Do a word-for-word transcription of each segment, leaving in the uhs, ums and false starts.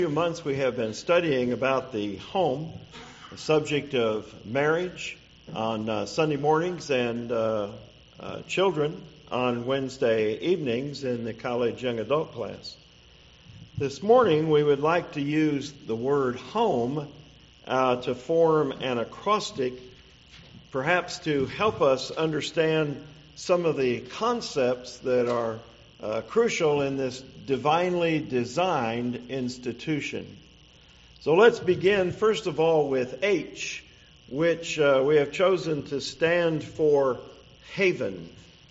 few months we have been studying about the home, the subject of marriage on uh, Sunday mornings and uh, uh, children on Wednesday evenings in the college young adult class. This morning we would like to use the word home uh, to form an acrostic, perhaps to help us understand some of the concepts that are uh, crucial in this divinely designed institution. So let's begin first of all with H, which uh, we have chosen to stand for haven.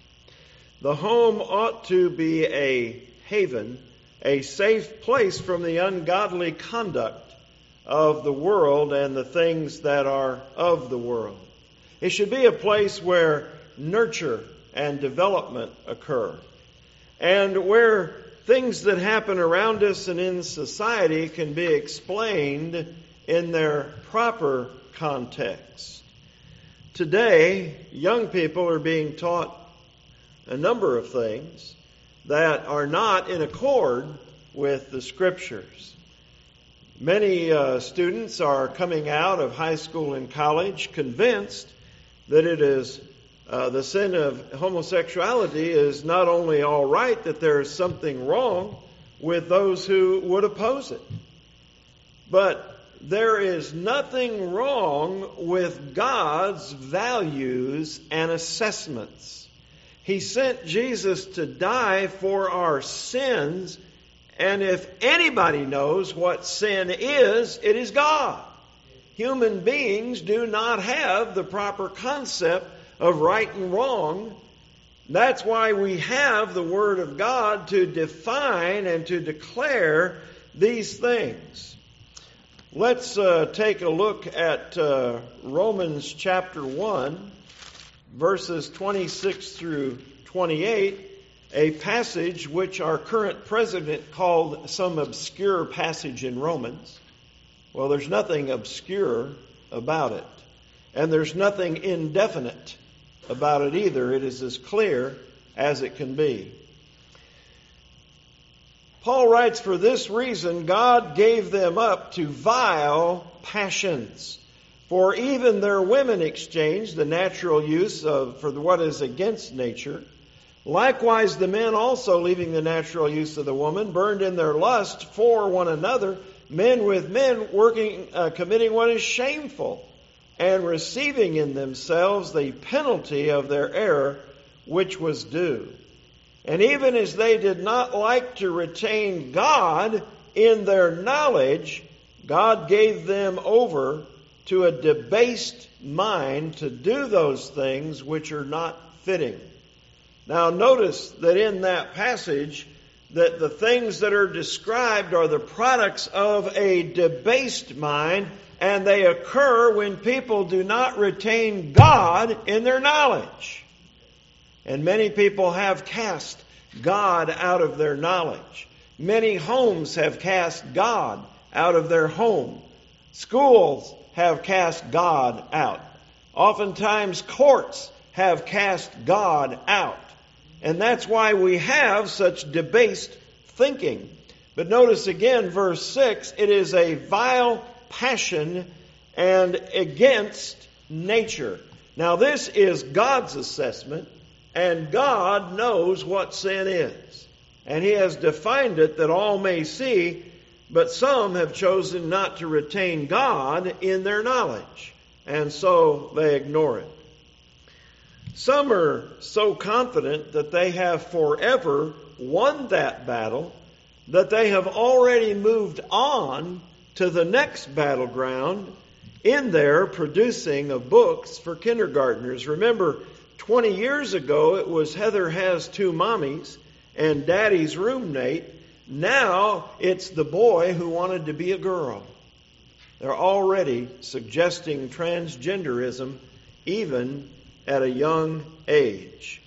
The home ought to be a haven, a safe place from the ungodly conduct of the world and the things that are of the world. It should be a place where nurture and development occur, and where things that happen around us and in society can be explained in their proper context. Today, young people are being taught a number of things that are not in accord with the Scriptures. Many uh, students are coming out of high school and college convinced that it is uh, the sin of homosexuality is not only all right, that there is something wrong with those who would oppose it, but there is nothing wrong with God's values and assessments. He sent Jesus to die for our sins, and if anybody knows what sin is, it is God. Human beings do not have the proper concept of right and wrong. That's why we have the Word of God to define and to declare these things. Let's uh, take a look at uh, Romans chapter one, verses twenty-six through twenty-eight, a passage which our current president called some obscure passage in Romans. Well, there's nothing obscure about it, and there's nothing indefinite about it either. It is as clear as it can be. Paul writes, "For this reason God gave them up to vile passions. For even their women exchanged the natural use of for what is against nature. Likewise the men also, leaving the natural use of the woman, burned in their lust for one another, men with men, working, uh, committing what is shameful, and receiving in themselves the penalty of their error, which was due. And even as they did not like to retain God in their knowledge, God gave them over to a debased mind to do those things which are not fitting." Now notice that in that passage that the things that are described are the products of a debased mind, and they occur when people do not retain God in their knowledge. And many people have cast God out of their knowledge. Many homes have cast God out of their home. Schools have cast God out. Oftentimes courts have cast God out. And that's why we have such debased thinking. But notice again, verse six, it is a vile passion and against nature. Now this is God's assessment, and God knows what sin is. And He has defined it that all may see, but some have chosen not to retain God in their knowledge, and so they ignore it. Some are so confident that they have forever won that battle that they have already moved on to the next battleground in there producing of books for kindergartners. Remember, twenty years ago it was Heather has two mommies and Daddy's roommate. Now it's the boy who wanted to be a girl. They're already suggesting transgenderism even at a young age.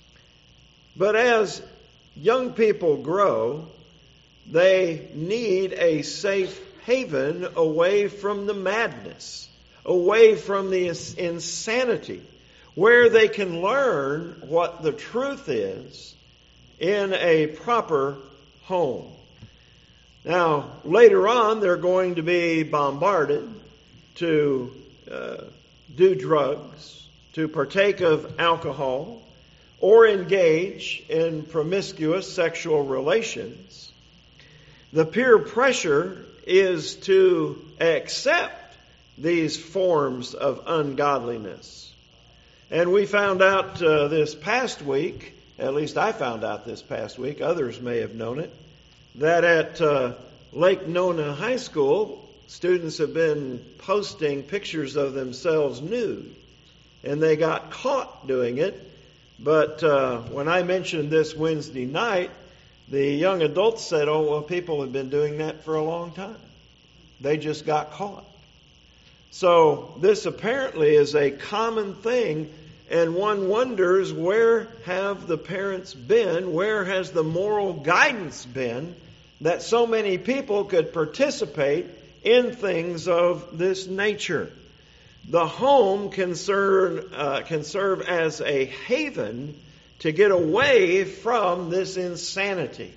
But as young people grow, they need a safe haven away from the madness, away from the insanity, where they can learn what the truth is in a proper home. Now, later on, they're going to be bombarded to uh, do drugs, to partake of alcohol, or engage in promiscuous sexual relations. The peer pressure is to accept these forms of ungodliness. And we found out uh, this past week, at least I found out this past week, others may have known it, that at uh, Lake Nona High School, students have been posting pictures of themselves nude. And they got caught doing it. But uh, when I mentioned this Wednesday night, the young adults said, oh, well, people have been doing that for a long time. They just got caught. So this apparently is a common thing, and one wonders, where have the parents been? Where has the moral guidance been that so many people could participate in things of this nature? The home can serve, uh, can serve as a haven to get away from this insanity.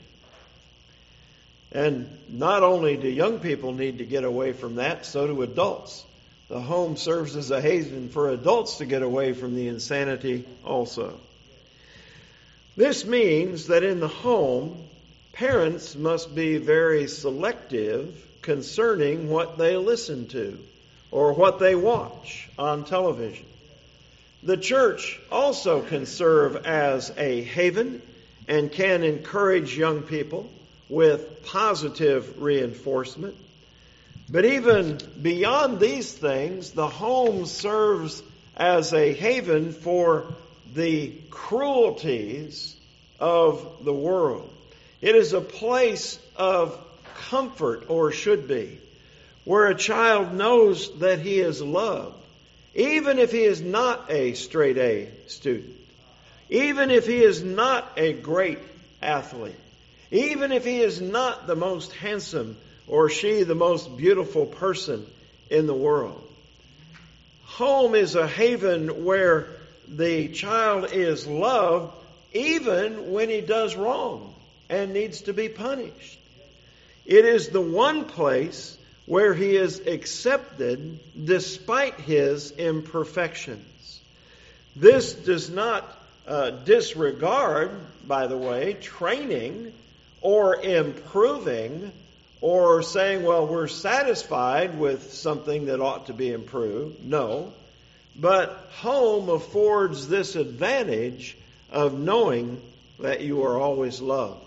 And not only do young people need to get away from that, so do adults. The home serves as a haven for adults to get away from the insanity also. This means that in the home, parents must be very selective concerning what they listen to or what they watch on television. The church also can serve as a haven and can encourage young people with positive reinforcement. But even beyond these things, the home serves as a haven for the cruelties of the world. It is a place of comfort, or should be, where a child knows that he is loved, even if he is not a straight A student, even if he is not a great athlete, even if he is not the most handsome or she the most beautiful person in the world. Home is a haven where the child is loved even when he does wrong and needs to be punished. It is the one place where he is accepted despite his imperfections. This does not uh, disregard, by the way, training or improving or saying, well, we're satisfied with something that ought to be improved. No. But home affords this advantage of knowing that you are always loved.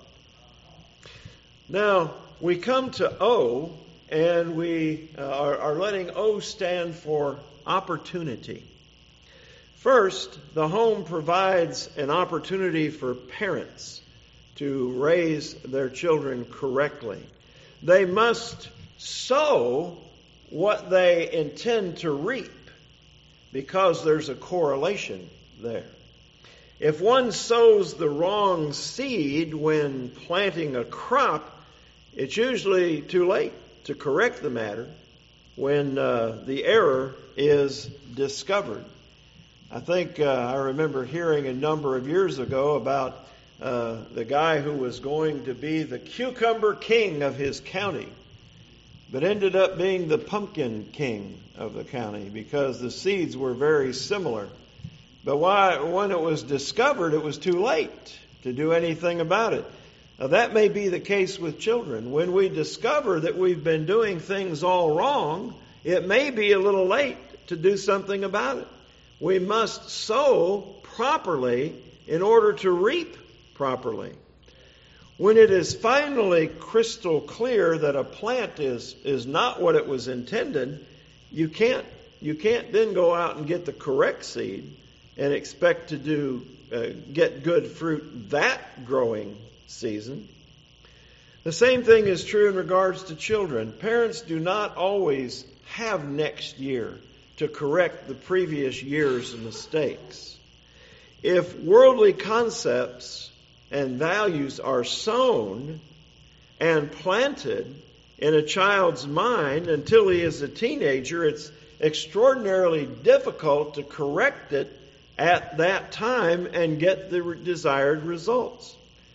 Now, we come to O, and we uh, are, are letting O stand for opportunity. First, the home provides an opportunity for parents to raise their children correctly. They must sow what they intend to reap, because there's a correlation there. If one sows the wrong seed when planting a crop, it's usually too late to correct the matter when uh, the error is discovered. I think uh, I remember hearing a number of years ago about uh, the guy who was going to be the cucumber king of his county, but ended up being the pumpkin king of the county because the seeds were very similar. But why, when it was discovered, it was too late to do anything about it. Now, that may be the case with children. When we discover that we've been doing things all wrong, it may be a little late to do something about it. We must sow properly in order to reap properly. When it is finally crystal clear that a plant is, is not what it was intended, you can't, you can't then go out and get the correct seed and expect to do uh, get good fruit that growing season. The same thing is true in regards to children. Parents do not always have next year to correct the previous year's mistakes. If worldly concepts and values are sown and planted in a child's mind until he is a teenager, it's extraordinarily difficult to correct it at that time and get the desired results.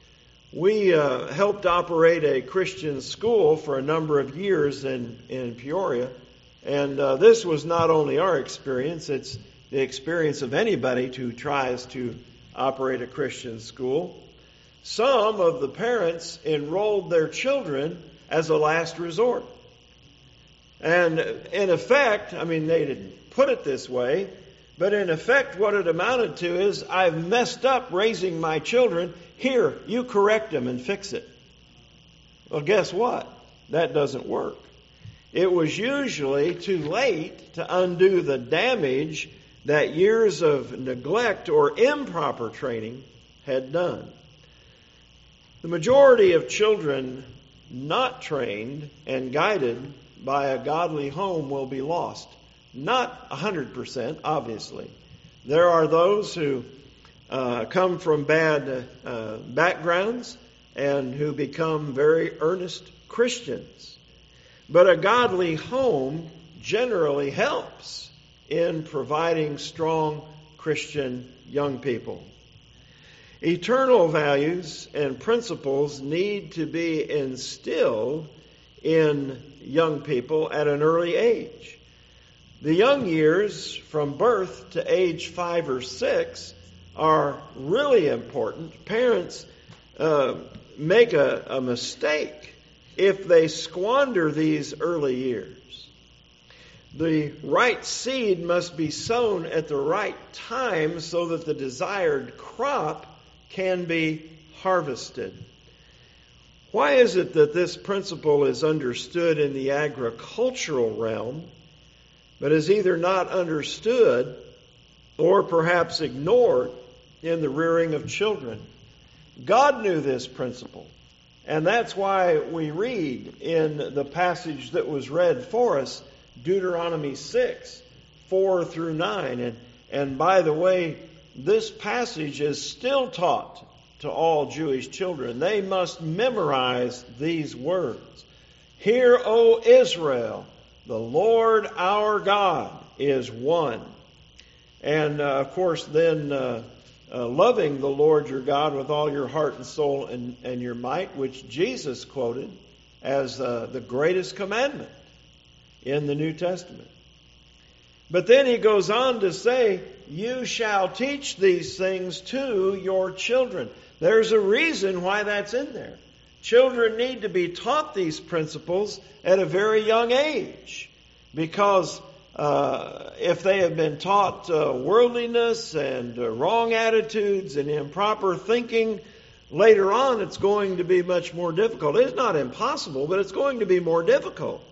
We uh, helped operate a Christian school for a number of years in, in Peoria. And uh, this was not only our experience, it's the experience of anybody who tries to operate a Christian school. Some of the parents enrolled their children as a last resort. And in effect, I mean, they didn't put it this way, but in effect what it amounted to is, I've messed up raising my children. Here, you correct them and fix it. Well, guess what? That doesn't work. It was usually too late to undo the damage that years of neglect or improper training had done. The majority of children not trained and guided by a godly home will be lost. Not one hundred percent, obviously. There are those who uh, come from bad uh, backgrounds and who become very earnest Christians. But a godly home generally helps in providing strong Christian young people. Eternal values and principles need to be instilled in young people at an early age. The young years from birth to age five or six are really important. Parents uh, make a, a mistake if they squander these early years. The right seed must be sown at the right time so that the desired crop can be harvested. Why is it that this principle is understood in the agricultural realm, but is either not understood or perhaps ignored in the rearing of children? God knew this principle, and that's why we read in the passage that was read for us, Deuteronomy six, four through nine. And, and by the way, this passage is still taught to all Jewish children. They must memorize these words. Hear, O Israel, the Lord our God is one. And, uh, of course, then uh, uh, loving the Lord your God with all your heart and soul and, and your might, which Jesus quoted as uh, the greatest commandment in the New Testament. But then he goes on to say, you shall teach these things to your children. There's a reason why that's in there. Children need to be taught these principles at a very young age, because uh, if they have been taught uh, worldliness and uh, wrong attitudes and improper thinking, later on it's going to be much more difficult. It's not impossible, but it's going to be more difficult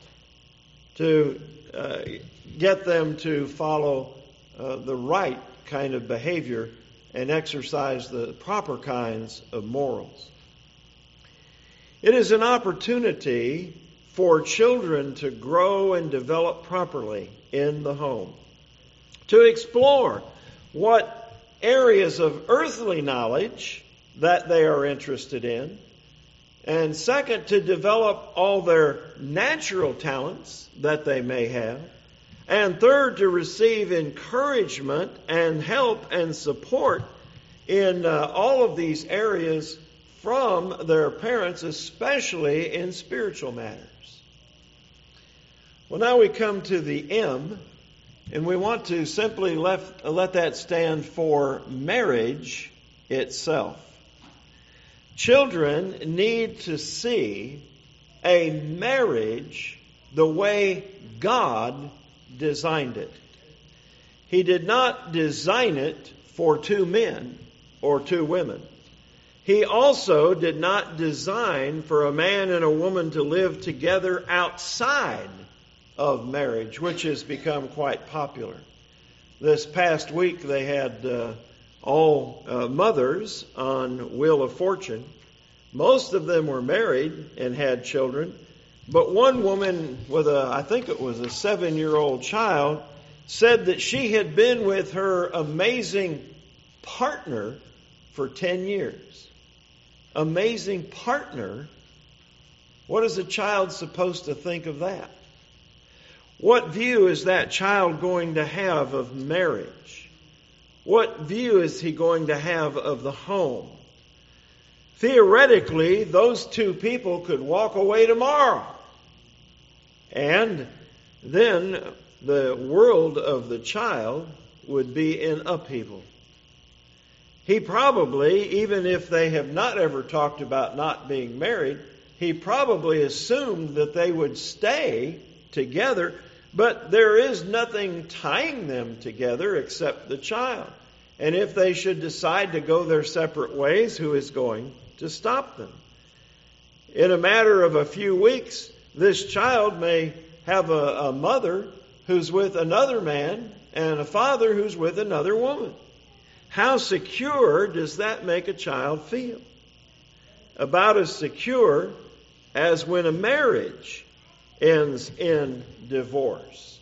to uh, get them to follow uh, the right kind of behavior and exercise the proper kinds of morals. It is an opportunity for children to grow and develop properly in the home, to explore what areas of earthly knowledge that they are interested in, and second, to develop all their natural talents that they may have, and third, to receive encouragement and help and support in uh, all of these areas from their parents, especially in spiritual matters. Well, now we come to the M, and we want to simply let, let that stand for marriage itself. Children need to see a marriage the way God designed it. He did not design it for two men or two women. He also did not design for a man and a woman to live together outside of marriage, which has become quite popular. This past week they had uh, all uh, mothers on Wheel of Fortune. Most of them were married and had children, but one woman with a, I think it was a seven-year-old child, said that she had been with her amazing partner for ten years. Amazing partner? What is a child supposed to think of that? What view is that child going to have of marriage? What view is he going to have of the home? Theoretically, those two people could walk away tomorrow. And then the world of the child would be in upheaval. He probably, even if they have not ever talked about not being married, he probably assumed that they would stay together, but there is nothing tying them together except the child. And if they should decide to go their separate ways, who is going to stop them? In a matter of a few weeks, this child may have a, a mother who's with another man and a father who's with another woman. How secure does that make a child feel? About as secure as when a marriage ends in divorce.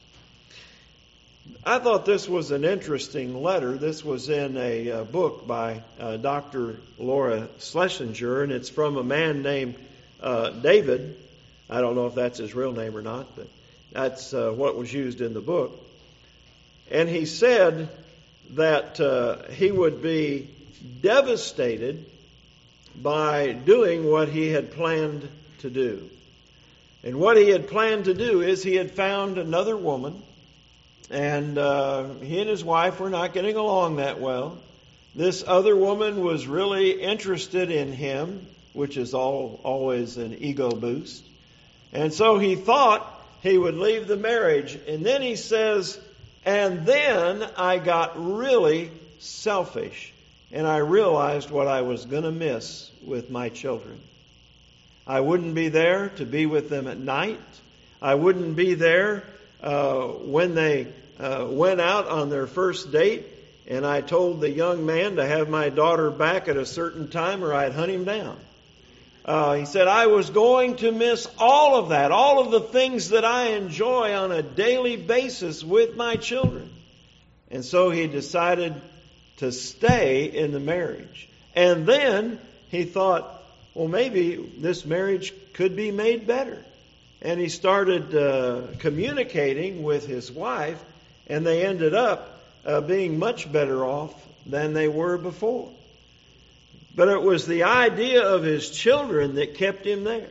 I thought this was an interesting letter. This was in a uh, book by uh, Doctor Laura Schlesinger, and it's from a man named uh, David. I don't know if that's his real name or not, but that's uh, what was used in the book. And he said that uh, he would be devastated by doing what he had planned to do. And what he had planned to do is he had found another woman, and uh, he and his wife were not getting along that well. This other woman was really interested in him, which is all, always an ego boost. And so he thought he would leave the marriage. And then he says, and then I got really selfish, and I realized what I was going to miss with my children. I wouldn't be there to be with them at night. I wouldn't be there uh, when they uh, went out on their first date, and I told the young man to have my daughter back at a certain time or I'd hunt him down. Uh, he said, I was going to miss all of that, all of the things that I enjoy on a daily basis with my children. And so he decided to stay in the marriage. And then he thought, well, maybe this marriage could be made better. And he started uh, communicating with his wife, and they ended up uh, being much better off than they were before. But it was the idea of his children that kept him there.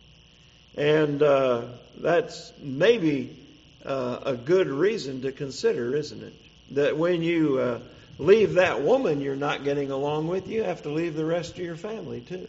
And uh, that's maybe uh, a good reason to consider, isn't it? That when you uh, leave that woman you're not getting along with, you have to leave the rest of your family too.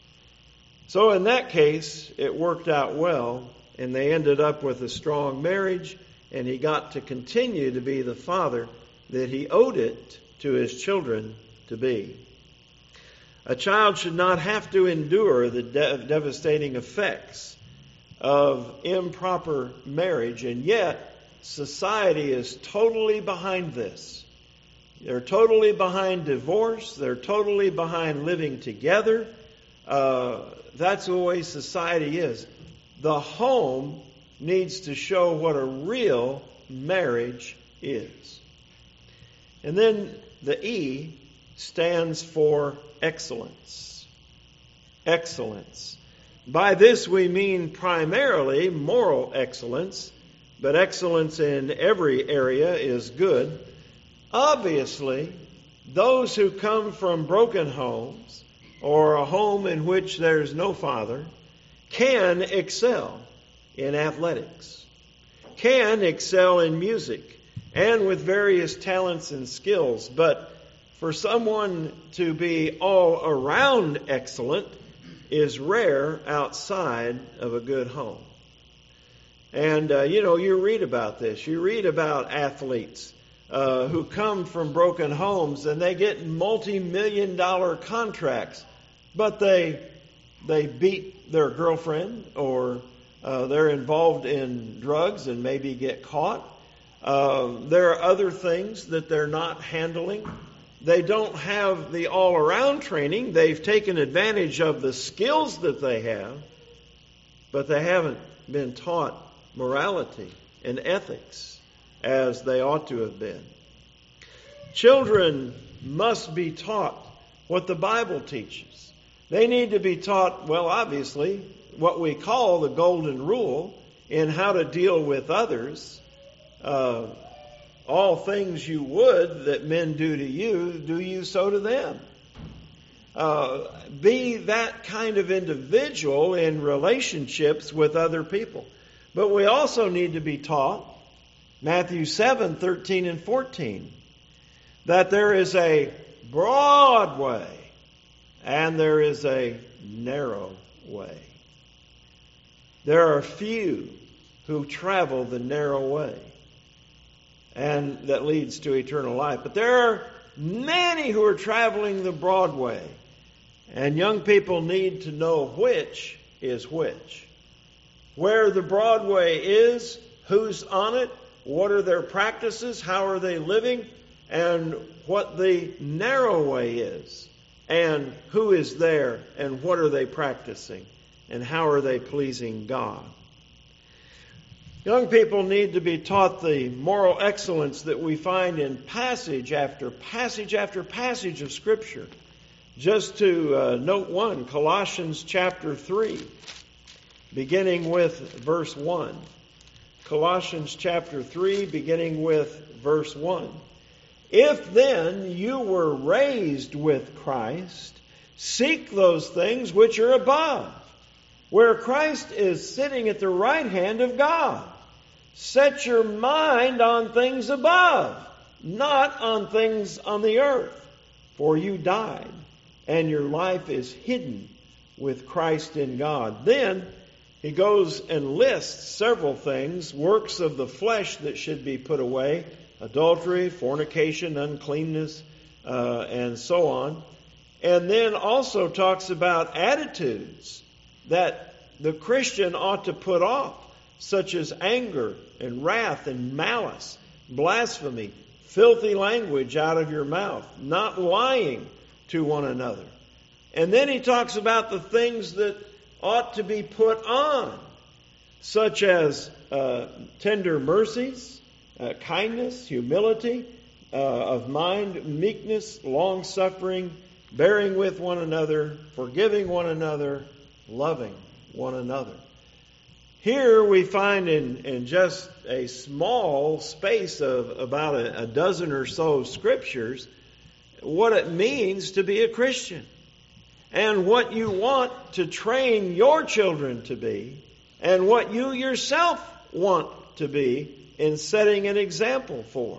So in that case, it worked out well, and they ended up with a strong marriage, and he got to continue to be the father that he owed it to his children to be. A child should not have to endure the de- devastating effects of improper marriage, and yet society is totally behind this. They're totally behind divorce. They're totally behind living together. Uh, that's the way society is. The home needs to show what a real marriage is. And then the E stands for excellence. Excellence. By this we mean primarily moral excellence, but excellence in every area is good. Obviously, those who come from broken homes or a home in which there's no father can excel in athletics, can excel in music, and with various talents and skills. But for someone to be all around excellent is rare outside of a good home. And, uh, you know, you read about this. You read about athletes uh, who come from broken homes and they get multi-million dollar contracts, but they they beat their girlfriend, or uh, they're involved in drugs and maybe get caught. Uh, there are other things that they're not handling. They don't have the all-around training. They've taken advantage of the skills that they have, but they haven't been taught morality and ethics as they ought to have been. Children must be taught what the Bible teaches. They need to be taught, well, obviously, what we call the golden rule in how to deal with others. Uh, all things you would that men do to you, do you so to them. uh, be that kind of individual in relationships with other people. But we also need to be taught, Matthew seven, thirteen and fourteen, that there is a broad way and there is a narrow way. There are few who travel the narrow way, and that leads to eternal life. But there are many who are traveling the broad way, and young people need to know which is which. Where the broad way is, who's on it, what are their practices, how are they living, and what the narrow way is, and who is there, and what are they practicing, and how are they pleasing God. Young people need to be taught the moral excellence that we find in passage after passage after passage of Scripture. Just to uh, note one, Colossians chapter three, beginning with verse one. Colossians chapter three, beginning with verse one. If then you were raised with Christ, seek those things which are above, where Christ is sitting at the right hand of God. Set your mind on things above, not on things on the earth. For you died, and your life is hidden with Christ in God. Then he goes and lists several things, works of the flesh that should be put away, adultery, fornication, uncleanness, uh, and so on. And then also talks about attitudes that the Christian ought to put off, such as anger and wrath and malice, blasphemy, filthy language out of your mouth, not lying to one another. And then he talks about the things that ought to be put on, such as uh, tender mercies, uh, kindness, humility uh, of mind, meekness, long-suffering, bearing with one another, forgiving one another, loving one another. Here we find in, in just a small space of about a, a dozen or so scriptures what it means to be a Christian and what you want to train your children to be and what you yourself want to be in setting an example for.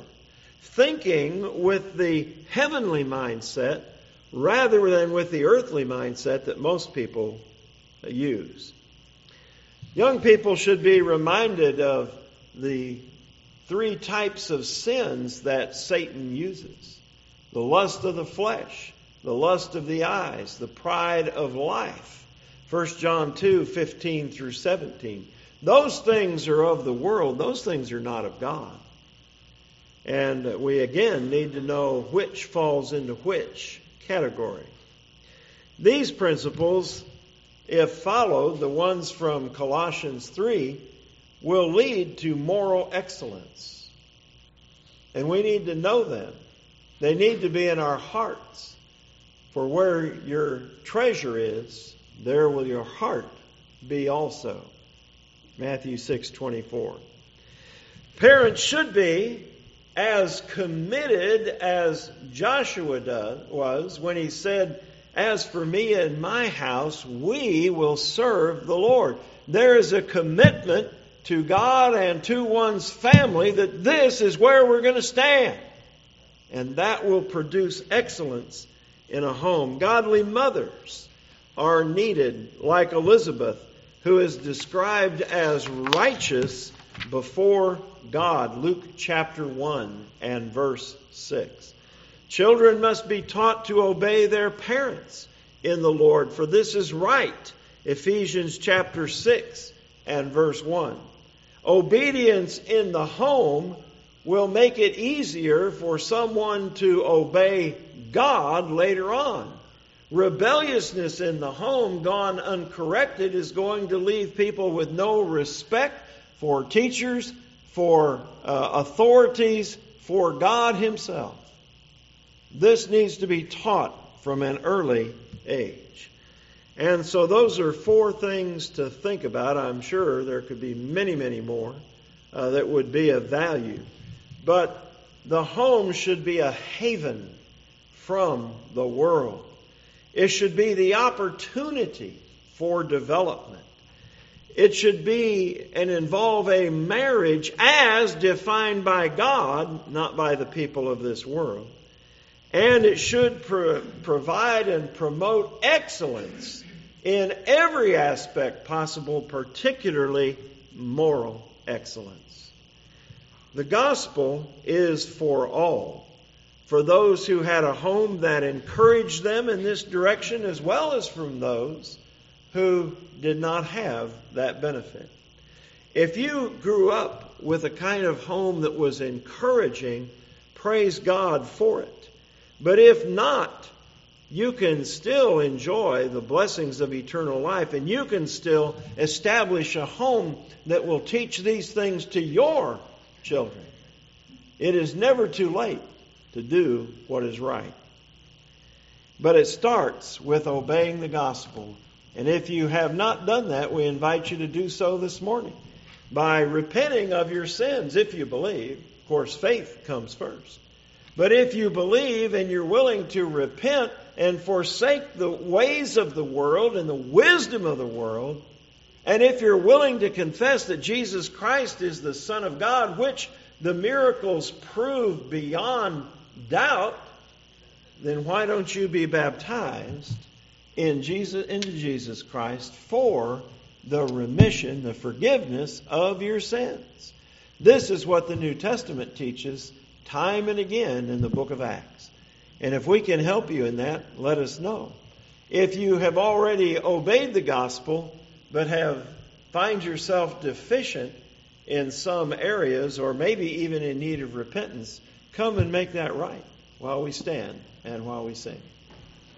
Thinking with the heavenly mindset rather than with the earthly mindset that most people use. Young people should be reminded of the three types of sins that Satan uses. The lust of the flesh, the lust of the eyes, the pride of life. First John two, fifteen through seventeen. Those things are of the world. Those things are not of God. And we again need to know which falls into which category. These principles, if followed, the ones from Colossians three, will lead to moral excellence. And we need to know them. They need to be in our hearts. For where your treasure is, there will your heart be also. Matthew six twenty-four. Parents should be as committed as Joshua does, was when he said, "As for me and my house, we will serve the Lord." There is a commitment to God and to one's family that this is where we're going to stand. And that will produce excellence in a home. Godly mothers are needed, like Elizabeth, who is described as righteous before God. Luke chapter one and verse six. Children must be taught to obey their parents in the Lord, for this is right. Ephesians chapter six and verse one. Obedience in the home will make it easier for someone to obey God later on. Rebelliousness in the home gone uncorrected is going to leave people with no respect for teachers, for uh, authorities, for God Himself. This needs to be taught from an early age. And so those are four things to think about. I'm sure there could be many, many more uh, that would be of value. But the home should be a haven from the world. It should be the opportunity for development. It should be and involve a marriage as defined by God, not by the people of this world. And it should pro- provide and promote excellence in every aspect possible, particularly moral excellence. The gospel is for all. For those who had a home that encouraged them in this direction, as well as from those who did not have that benefit. If you grew up with a kind of home that was encouraging, praise God for it. But if not, you can still enjoy the blessings of eternal life, and you can still establish a home that will teach these things to your children. It is never too late to do what is right. But it starts with obeying the gospel. And if you have not done that, we invite you to do so this morning by repenting of your sins if you believe. Of course, faith comes first. But if you believe and you're willing to repent and forsake the ways of the world and the wisdom of the world, and if you're willing to confess that Jesus Christ is the Son of God, which the miracles prove beyond doubt, then why don't you be baptized in Jesus, into Jesus Christ for the remission, the forgiveness of your sins? This is what the New Testament teaches time and again in the book of Acts. And if we can help you in that, let us know. If you have already obeyed the gospel, but have find yourself deficient in some areas, or maybe even in need of repentance, come and make that right while we stand and while we sing.